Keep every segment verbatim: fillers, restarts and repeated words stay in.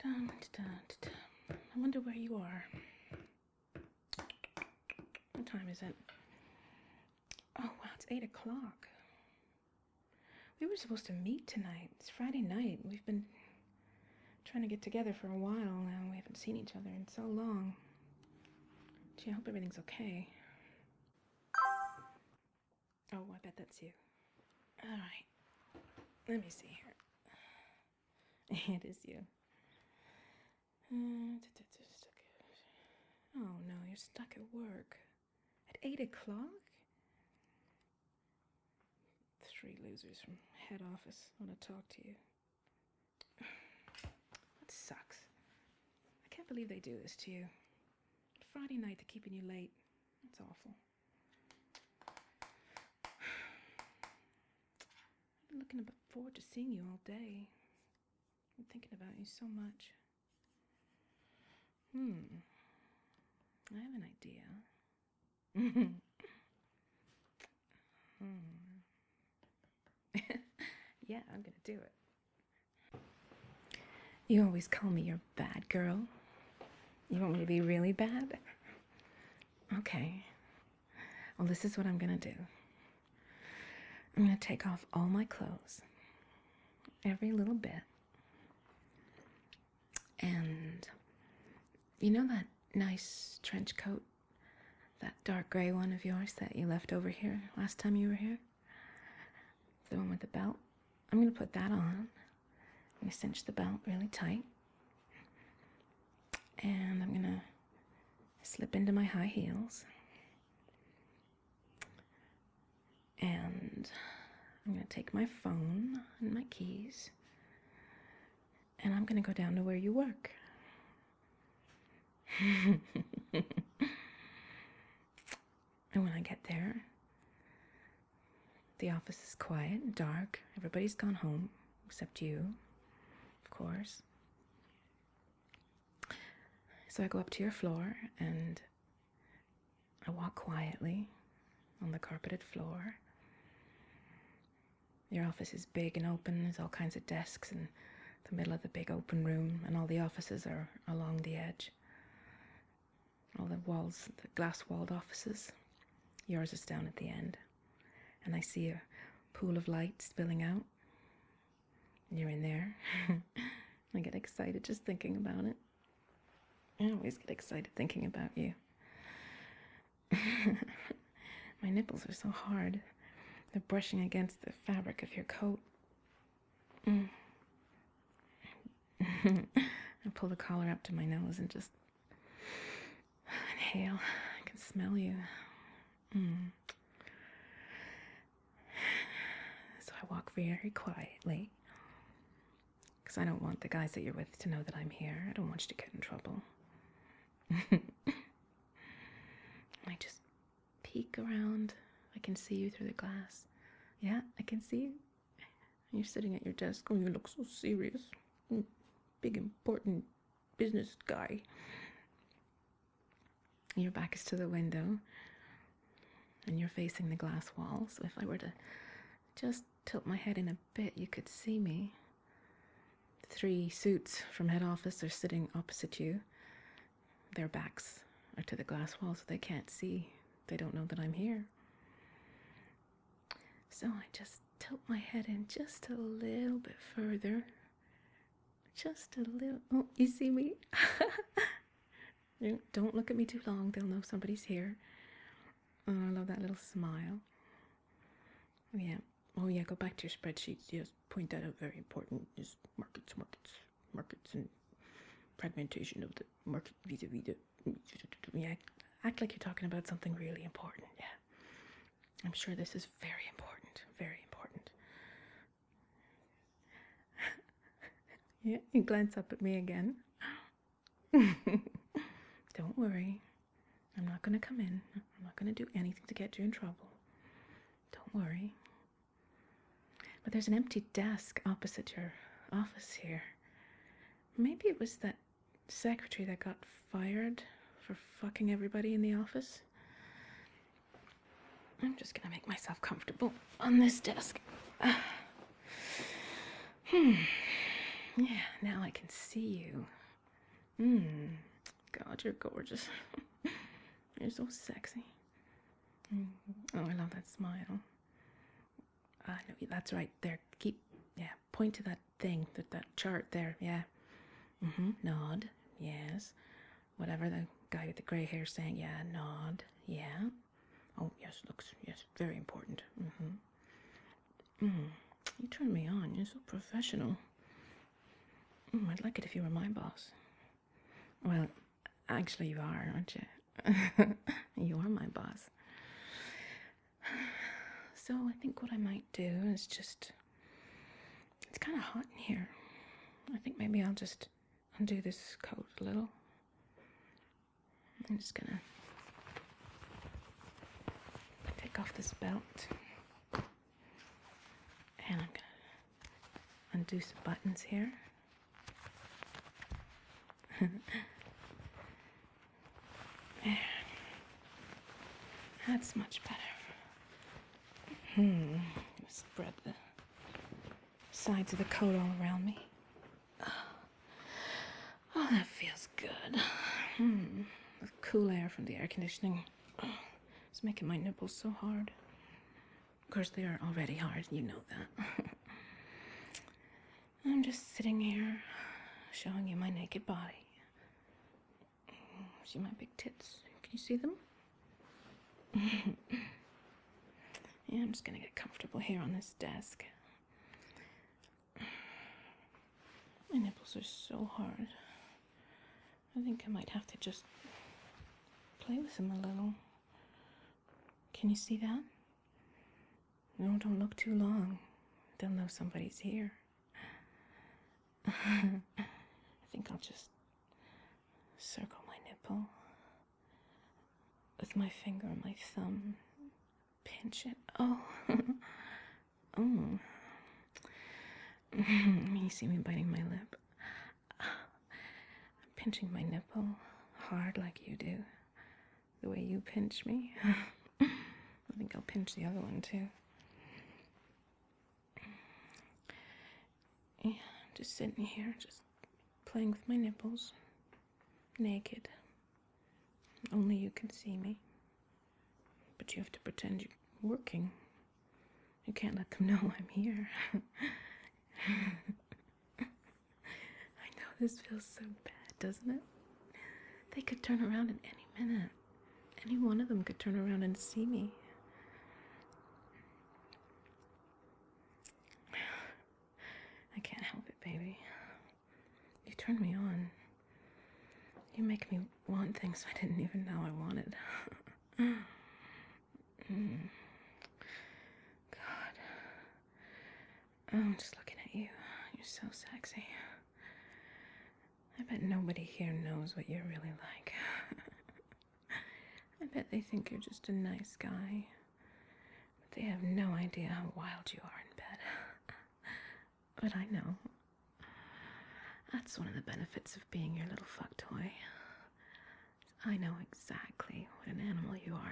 Dun, dun, dun, dun. I wonder where you are. What time is it? Oh, wow, it's eight o'clock. We were supposed to meet tonight. It's Friday night. We've been trying to get together for a while now. We haven't seen each other in so long. Gee, I hope everything's okay. Oh, I bet that's you. All right. Let me see here. It is you. Uh, oh, no, you're stuck at work. At eight o'clock? Three losers from head office want to talk to you. That sucks. I can't believe they do this to you. Friday night, they're keeping you late. That's awful. I've been looking forward to seeing you all day. I'm thinking about you so much. Hmm. I have an idea. hmm. Yeah, I'm gonna do it. You always call me your bad girl. You want me to be really bad? Okay. Well, this is what I'm gonna do. I'm gonna take off all my clothes. Every little bit. And you know that nice trench coat? That dark gray one of yours that you left over here last time you were here? The one with the belt? I'm gonna put that on. I'm gonna cinch the belt really tight. And I'm gonna slip into my high heels. And I'm gonna take my phone and my keys. And I'm gonna go down to where you work. And when I get there, the office is quiet and dark. Everybody's gone home, except you, of course. So I go up to your floor and I walk quietly on the carpeted floor. Your office is big and open. There's all kinds of desks in the middle of the big open room, and all the offices are along the edge. All the walls, the glass-walled offices. Yours is down at the end. And I see a pool of light spilling out. And you're in there. I get excited just thinking about it. I always get excited thinking about you. My nipples are so hard. They're brushing against the fabric of your coat. Mm. I pull the collar up to my nose and just inhale. I can smell you. Mm. So I walk very quietly, because I don't want the guys that you're with to know that I'm here. I don't want you to get in trouble. I just peek around. I can see you through the glass. Yeah, I can see you. You're sitting at your desk. Oh, you look so serious. Big, important business guy. Your back is to the window, and you're facing the glass wall. So if I were to just tilt my head in a bit, you could see me. Three suits from head office are sitting opposite you. Their backs are to the glass wall, so they can't see. They don't know that I'm here. So I just tilt my head in just a little bit further. Just a little. Oh, you see me? Don't look at me too long. They'll know somebody's here. Oh, I love that little smile. Yeah. Oh, yeah, go back to your spreadsheets. Yes, point that out. Very important. Just markets, markets, markets, and fragmentation of the market vis-a-vis the... Yeah, act like you're talking about something really important. Yeah. I'm sure this is very important. Very important. Yeah, you glance up at me again. Don't worry. I'm not going to come in. I'm not going to do anything to get you in trouble. Don't worry. But there's an empty desk opposite your office here. Maybe it was that secretary that got fired for fucking everybody in the office. I'm just going to make myself comfortable on this desk. Uh, hmm. Yeah, now I can see you. Mmm. God, you're gorgeous. You're so sexy. Mm. Oh, I love that smile. I know, that's right. There, keep, yeah, point to that thing, that, that chart there, yeah. Mm-hmm, nod, yes. Whatever the guy with the grey hair saying, yeah, nod, yeah. Oh, yes, looks, yes, very important. Mm-hmm. Mm. You turn me on, you're so professional. Mm, I'd like it if you were my boss. Well, actually you are, aren't you? You are my boss. So I think what I might do is just... It's kind of hot in here. I think maybe I'll just undo this coat a little. I'm just gonna take off this belt. And I'm gonna undo some buttons here. That's much better. Hmm. Spread the sides of the coat all around me. Oh, that feels good. Hmm. The cool air from the air conditioning is making my nipples so hard. Of course, they are already hard. You know that. I'm just sitting here, showing you my naked body. See my big tits? Can you see them? Yeah, I'm just gonna get comfortable here on this desk. My nipples are so hard. I think I might have to just play with them a little. Can you see that? No, don't look too long. They'll know somebody's here. I think I'll just circle my nipple with my finger and my thumb. Pinch it. Oh. Oh. You see me biting my lip. I'm pinching my nipple hard like you do. The way you pinch me. I think I'll pinch the other one too. Yeah, just sitting here, just playing with my nipples. Naked. Only you can see me. But you have to pretend you're working. You can't let them know I'm here. I know this feels so bad, doesn't it? They could turn around at any minute. Any one of them could turn around and see me. I can't help it, baby. You turn me on. You make me want things I didn't even know I wanted. mm. God. Oh, I'm just looking at you. You're so sexy. I bet nobody here knows what you're really like. I bet they think you're just a nice guy. But they have no idea how wild you are in bed. But I know. That's one of the benefits of being your little fuck toy. I know exactly what an animal you are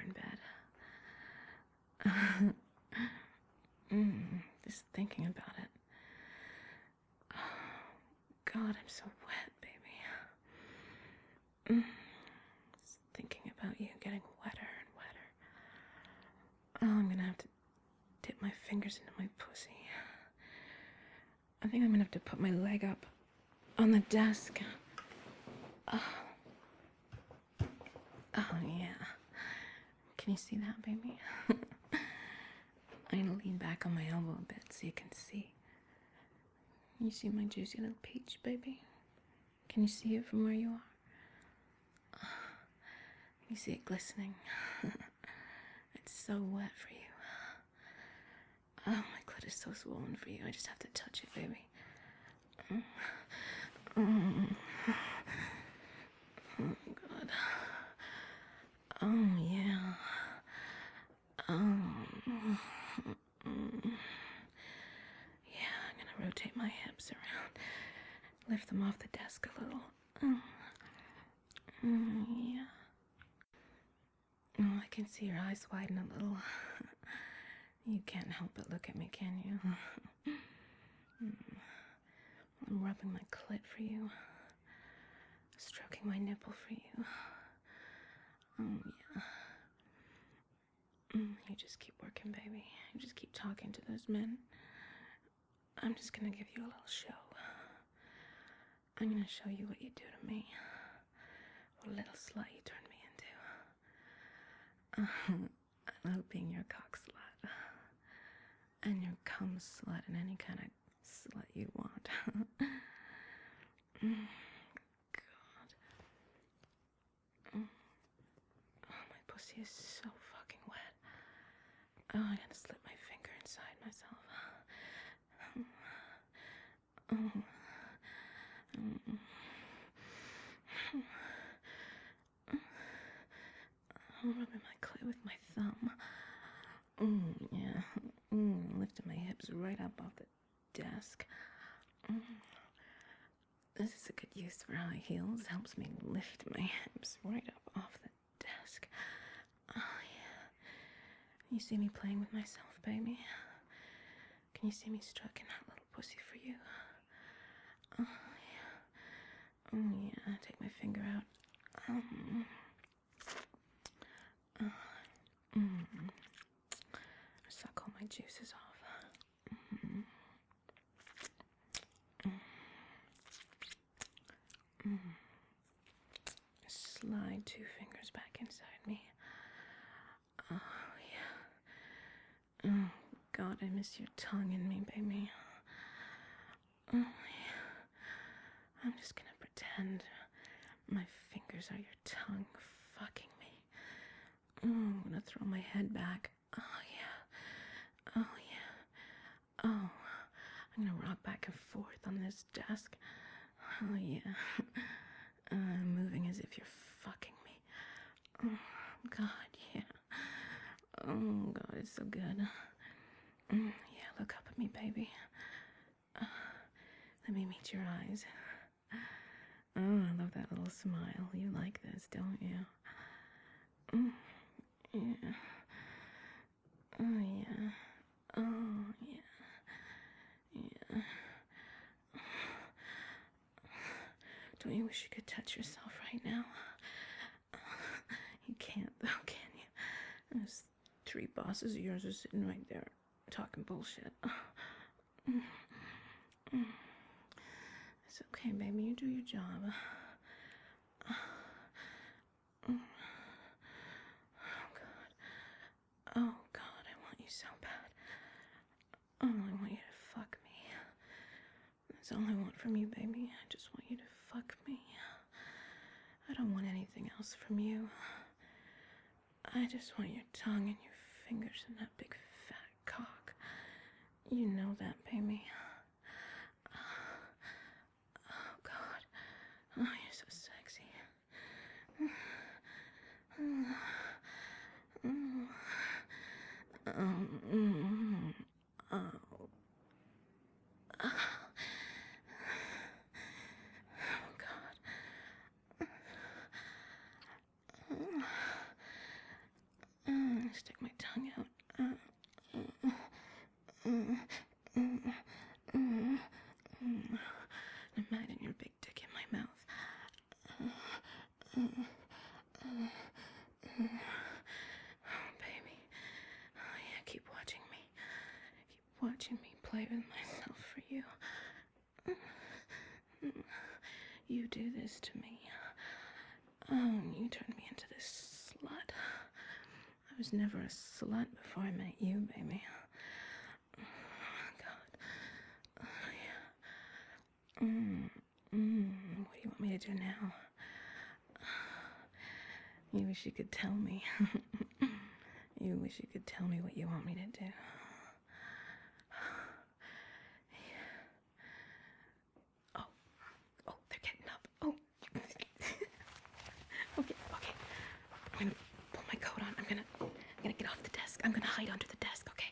in bed. mm, just thinking about it. Oh, God, I'm so wet, baby. Mm, just thinking about you getting wetter and wetter. Oh, I'm gonna have to dip my fingers into my pussy. I think I'm gonna have to put my leg up on the desk. Oh, oh yeah. Can you see that, baby? I'm gonna lean back on my elbow a bit so you can see. You see my juicy little peach, baby? Can you see it from where you are? You see it glistening. It's so wet for you. Oh, my clit is so swollen for you. I just have to touch it, baby. Oh, oh God. Oh, yeah. Oh. Yeah, I'm gonna rotate my hips around. Lift them off the desk a little. Oh. Mm, yeah. Oh, I can see your eyes widen a little. You can't help but look at me, can you? I'm rubbing my clit for you. Stroking my nipple for you. Oh, yeah. Mm, you just keep working, baby. You just keep talking to those men. I'm just gonna give you a little show. I'm gonna show you what you do to me. What a little slut you turn me into. Uh, I love being your cock slut. And your cum slut and any kind of slut you want. mm, God. Mm. Oh, my pussy is so fucking wet. Oh, I gotta slip my finger inside myself. Oh. Mm. I'm rubbing my clit with my thumb. Mm, yeah. Mm, lifting my hips right up off the desk. Mm. This is a good use for high heels. Helps me lift my hips right up off the desk. Oh, yeah. You see me playing with myself, baby? Can you see me stroking that little pussy for you? Oh, yeah. Oh, yeah. Take my finger out. Um, uh, mm. Suck all my juices off. Mm. Mm. Mm. Slide two fingers back inside me. Oh, yeah. Oh, God, I miss your tongue in me, baby. Oh, yeah. I'm just gonna pretend my fingers are your tongue fucking me. Oh, I'm gonna throw my head back. Oh, yeah. Oh, yeah. Oh, I'm gonna rock back and forth on this desk. Oh, yeah. I'm uh, moving as if you're fucking me. Oh, God, yeah. Oh, God, it's so good. Mm, yeah, look up at me, baby. Uh, let me meet your eyes. Oh, I love that little smile. You like this, don't you? Mm, yeah. Oh, yeah. Oh, yeah. Yeah. Don't you wish you could touch yourself right now? You can't, though, can you? There's three bosses of yours are sitting right there talking bullshit. It's okay, baby. You do your job. Oh, God. Oh, God, I want you so bad. Oh, I want you to fuck me. That's all I want from you, baby. I just want you to fuck me. I don't want anything else from you. I just want your tongue and your fingers and that big fat cock. You know that, baby. Oh, God. Oh, you're so sexy. Um, oh. Oh, God. Stick my tongue out. Imagine your big dick in my mouth. Oh, baby. Oh, yeah, keep watching me. Keep watching me play with myself for you. You do this to me. Oh, you turn me into this slut. I was never a slut before I met you, baby. Oh, God. Oh, yeah. Mm, mm. What do you want me to do now? You wish you could tell me. You wish you could tell me what you want me to do. Oh, oh, they're getting up. Oh. okay, okay. I'm gonna pull my coat on. I'm gonna, I'm gonna get off the desk. I'm gonna hide under the desk. Okay.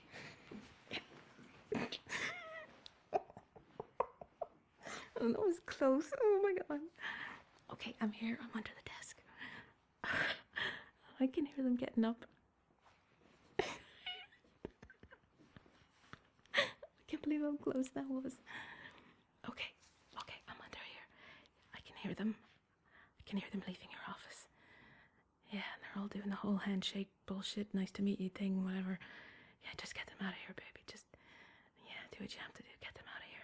Oh, that was close. Oh my God. Okay, I'm here. I'm under the desk. I can hear them getting up. I can't believe how close that was. Okay, them. I can hear them leaving your office. Yeah, and they're all doing the whole handshake bullshit, nice to meet you thing, whatever. Yeah, just get them out of here, baby. Just, yeah, do what you have to do. Get them out of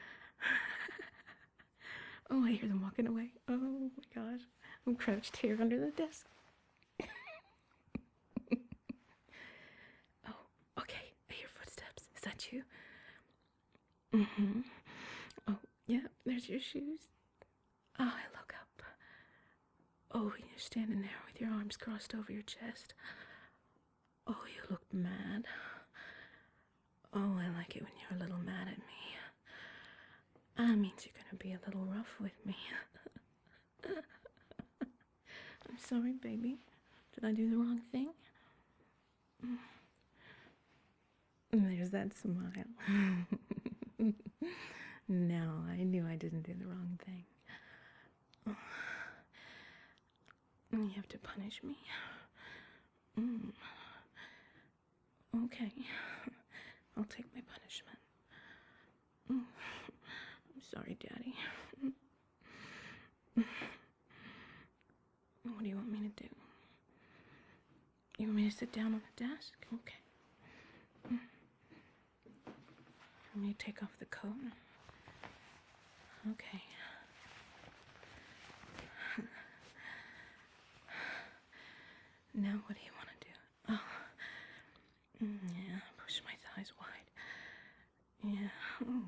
here. Oh, I hear them walking away. Oh my gosh. I'm crouched here under the desk. Oh, okay. I hear footsteps. Is that you? Mm-hmm. Oh, yeah, there's your shoes. Oh, I look up. Oh, you're standing there with your arms crossed over your chest. Oh, you look mad. Oh, I like it when you're a little mad at me. That means you're gonna be a little rough with me. I'm sorry, baby. Did I do the wrong thing? There's that smile. No, I knew I didn't do the wrong thing. You have to punish me. Mm. Okay. I'll take my punishment. Mm. I'm sorry, Daddy. What do you want me to do? You want me to sit down on the desk? Okay. Mm. Want me to take off the coat? Okay. Now what do you want to do? Oh. Mm, yeah, push my thighs wide. Yeah. Oh.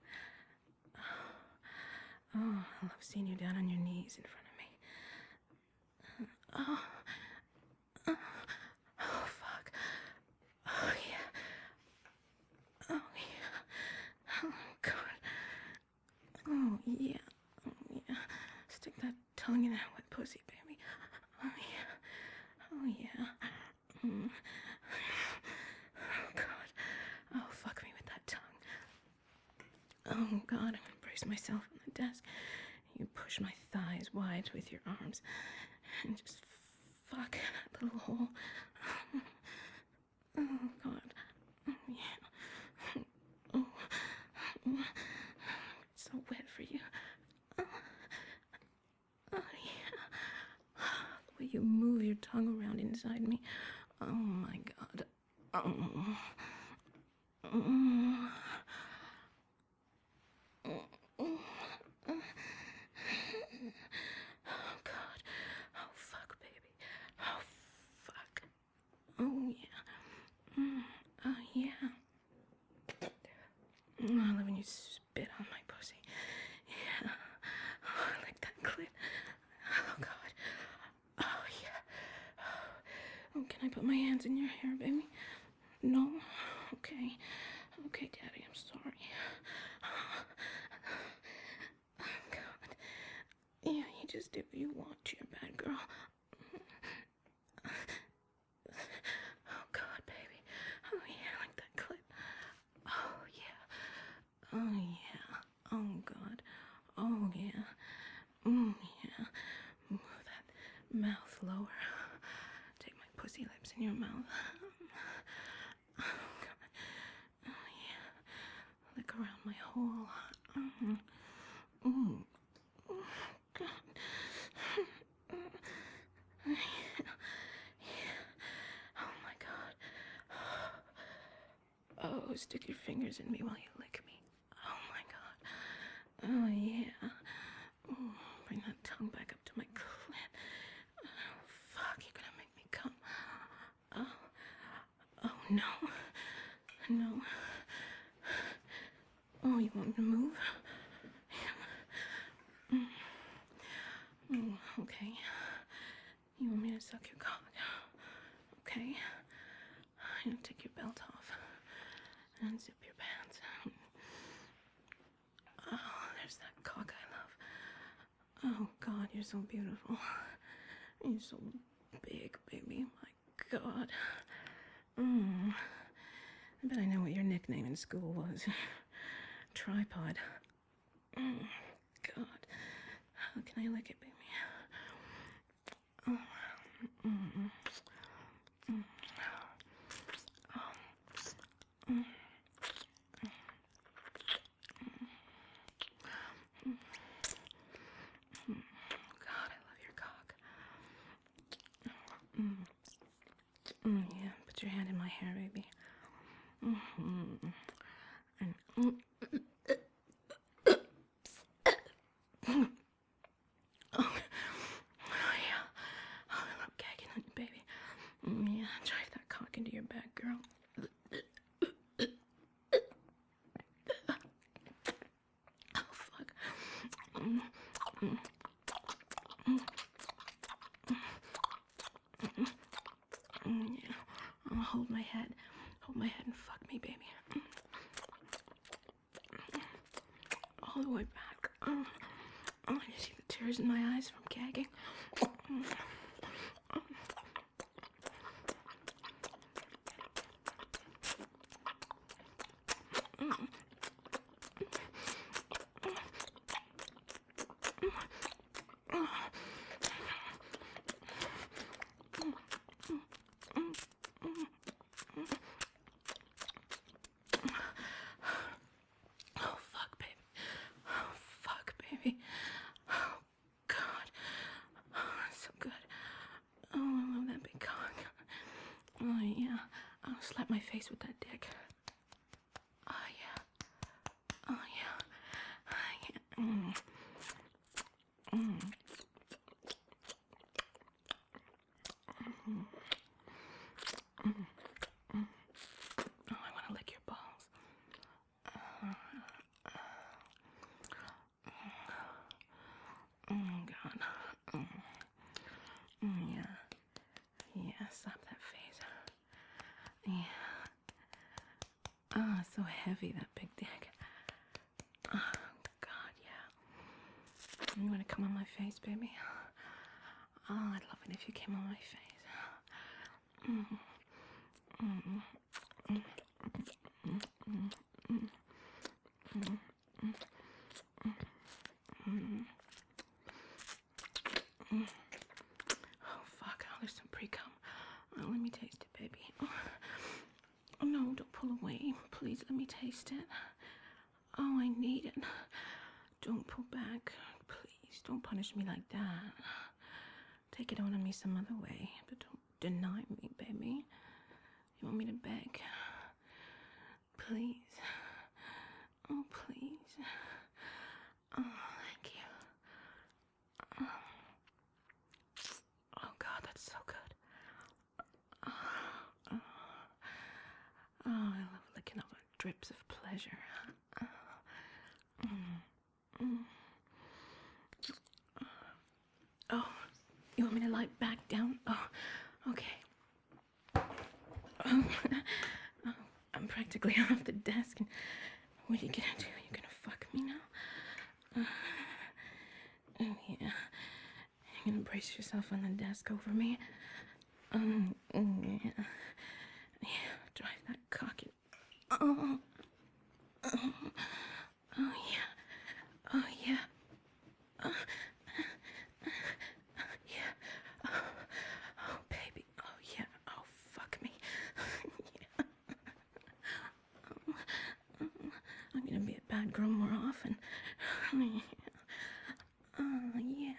Oh, I love seeing you down on your knees in front of me. Oh. Oh, oh fuck. Oh, yeah. Oh, yeah. Oh, God. Oh, yeah. Oh, yeah. Stick that tongue in that wet pussy, baby. Oh, yeah. Oh, yeah. Mm. Oh, God. Oh, fuck me with that tongue. Oh, God, I'm gonna brace myself on the desk. You push my thighs wide with your arms and just fuck that little hole. Oh, God. Oh, yeah. Oh, oh. It's so wet for you. Oh, oh yeah. The way you move your tongue around inside me. Oh, my God. Oh. Oh. Oh, God. Oh, fuck, baby. Oh, fuck. Oh, yeah. Mm. Oh, yeah. Oh, I love when you spit on my pussy. Yeah. Oh, I like that clit. Oh, God. Oh, yeah. Oh, can I put my hands in your hair, baby? No? Okay. Okay, Daddy, I'm sorry. Oh, God. Yeah, you just do what you want. You're a bad girl. Oh, God, baby. Oh, yeah, like that clip. Oh, yeah. Oh, yeah. Oh, God. Oh, yeah. Mm, yeah. Move that mouth lower. Take my pussy lips in your mouth. Oh, God. Oh, yeah. Lick around my hole. Mm. Mm. Oh, God. Yeah. Yeah. Oh, my God. Oh, stick your fingers in me while you lick me. Oh, my God. Oh, yeah. Oh, bring that tongue back up to my clit. Oh, fuck, you're gonna make me come. Oh. Oh, no. No. Oh, you want me to move? Mm. Oh, okay. You want me to suck your cock? Okay. You take your belt off and zip your pants. Oh, there's that cock I love. Oh, God, you're so beautiful. You're so big, baby. My God. Mm. I bet I know what your nickname in school was. Tripod. Mm. God. How can I lick it, baby? Oh. Mm. Mm. Oh. Mm. hair, baby. Mm-hmm. And mm, oh, oh yeah, oh, I'm gagging on you, baby. Mm, yeah, drive that cock into your back, girl. Oh fuck. Mm, mm, mm, mm, mm, yeah. Oh, hold my head. Hold my head and fuck me, baby. All the way back. Oh, oh, you see the tears in my eyes from gagging? Oh, fuck, baby. Oh, fuck, baby. Oh, God. Oh, that's so good. Oh, I love that big cock. Oh, yeah. I'll slap my face with that dick. Oh, yeah. Oh, yeah. Oh, yeah. Mm. Mm. Mm. Mm. Mm. Oh, I want to lick your balls. Uh, oh, God. Mm. Mm, yeah. Yeah, slap that face. Yeah. Oh, it's so heavy, that big dick. Oh, God, yeah. You want to come on my face, baby? Oh, I'd love it if you came on my face. Mm. Mm. Mm. Mm. Mm. Mm. Mm. Mm. Mm. Oh, fuck. Oh, there's some pre-cum. Oh, let me taste it, baby. Oh. Oh, no, don't pull away. Please let me taste it. Oh, I need it. Don't pull back. Please, don't punish me like that. Take it out on me some other way, but don't deny me, baby. You want me to beg? Please. Oh, please. Oh, thank you. Oh, oh God, that's so good. Oh, oh. Oh, I love licking up drips of pleasure. Oh, mm, mm. Oh, you want me to lie back down? Oh, okay. Oh, oh, I'm practically off the desk. And what are you gonna do? You're gonna fuck me now? Uh, oh, yeah. You're gonna brace yourself on the desk over me? Oh, oh yeah. Yeah, drive that cock in. Oh, oh, oh, yeah. Oh, yeah. Oh, yeah. Oh, oh, baby. Oh, yeah. Oh, fuck me. Yeah. Oh, oh, I'm gonna be a bad girl more often. Oh, yeah. Oh, yeah.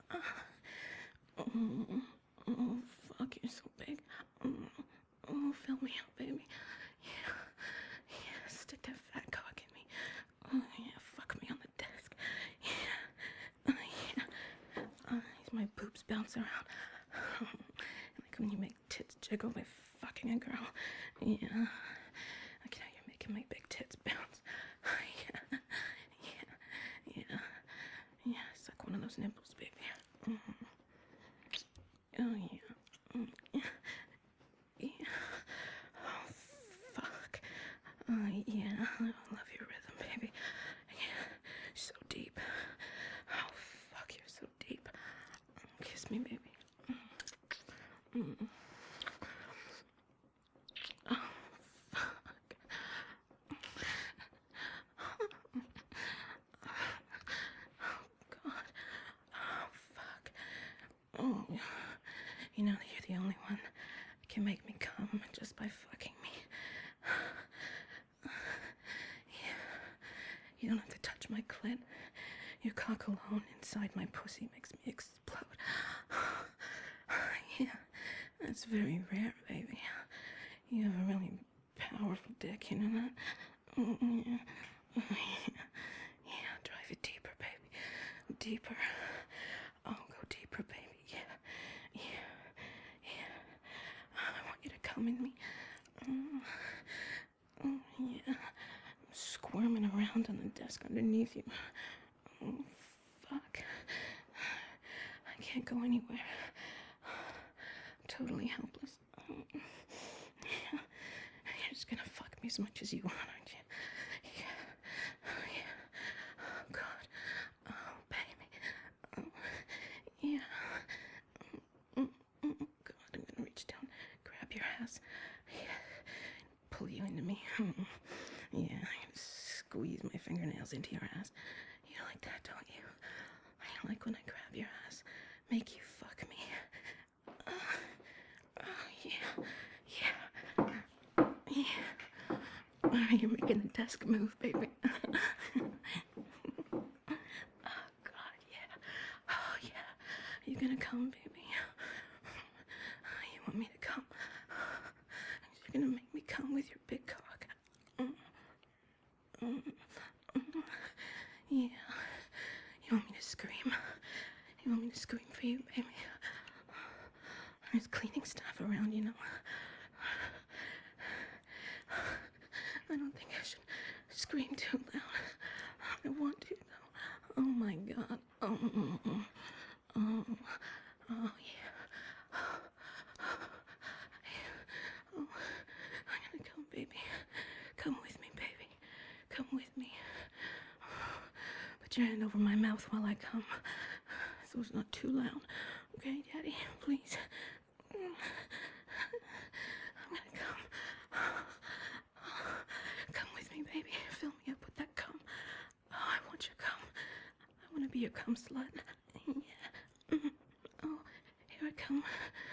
Oh, oh, fuck, you're so big. Oh, oh, fill me up, baby. Yeah. Yeah, stick that fat cock in me. Oh, yeah, fuck me on the desk. Yeah. Oh, yeah. Oh, my boobs bounce around. Like when you make tits jiggle by fucking a girl. Yeah. Like how you're making my big tits bounce. Yeah. Yeah. Yeah. Yeah. Suck one of those nipples, baby. Mm-hmm. Oh, yeah. Mm, yeah. Yeah. Oh, fuck. Oh, yeah. I love your rhythm, baby. Yeah. So deep. Oh, fuck, you're so deep. Kiss me, baby. Mm. Mm. Oh, fuck. Oh, God. Oh, fuck. Oh, you know that you're the only one that can make me come just by fucking me. Yeah. You don't have to touch my clit. Your cock alone inside my pussy makes me explode. Yeah. That's very rare, baby. You have a really powerful dick, you know that? Oh, yeah. Oh, yeah. Yeah, drive it deeper, baby. Deeper. Oh, go deeper, baby. Yeah. Yeah. Yeah. I want you to come in me. Oh, oh yeah. I'm squirming around on the desk underneath you. Oh, fuck. I can't go anywhere. I'm totally helpless. Oh, yeah. You're just gonna fuck me as much as you want, aren't you? Yeah. Oh, yeah. Oh, God. Oh, baby. Oh, yeah. Mm, mm, mm. God, I'm gonna reach down, grab your ass. Yeah. Pull you into me. Yeah, I'm gonna squeeze my fingernails into your ass. You like that, don't you? I like when I grab your ass, make you fuck me. Uh, oh, yeah. Yeah. Yeah. Oh, you're making the desk move, baby. Oh, God, yeah. Oh, yeah. Are you gonna come, baby? You want me to come? You're gonna make me come with your big cock. Mm. Mm. Mm. Yeah. You want me to scream? You want me to scream for you, baby? There's cleaning staff around, you know. I don't think I should scream too loud. I want to, though. Oh, my God. Oh, oh, oh, oh, oh yeah. Oh, I'm gonna come, baby. Come with me, baby. Come with me. Put your hand over my mouth while I come, so it's not too loud. Okay, Daddy, please. I'm gonna come. Come with me, baby. Fill me up with that cum. Oh, I want your cum. I want to be your cum slut. Yeah. Oh, here I come.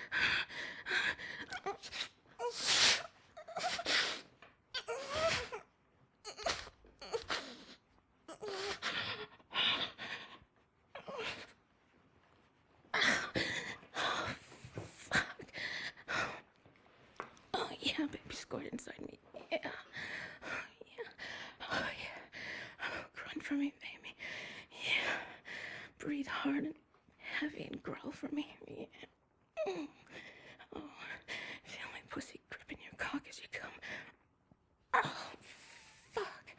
Oh, yeah, baby, squirt inside me. Yeah. Oh, yeah. Oh, yeah. Oh, grunt for me, baby. Yeah. Breathe hard and heavy and growl for me. Yeah. Oh, feel my pussy gripping your cock as you come. Oh, fuck.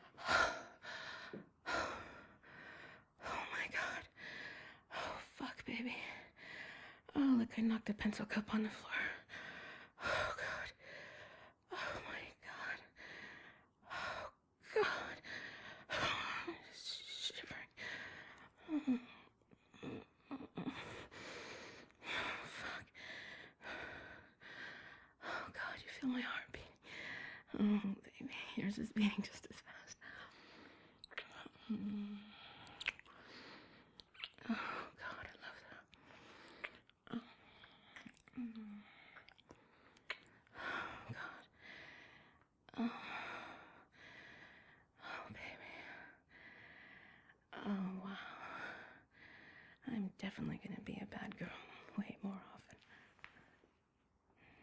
Oh, my God. Oh, fuck, baby. Oh, look, I knocked a pencil cup on the floor. Oh, God. Oh, my God. Oh, God. Oh, shivering. Oh, fuck. Oh, God, you feel my heart beating. Oh, baby, yours is beating just as fast. Mm.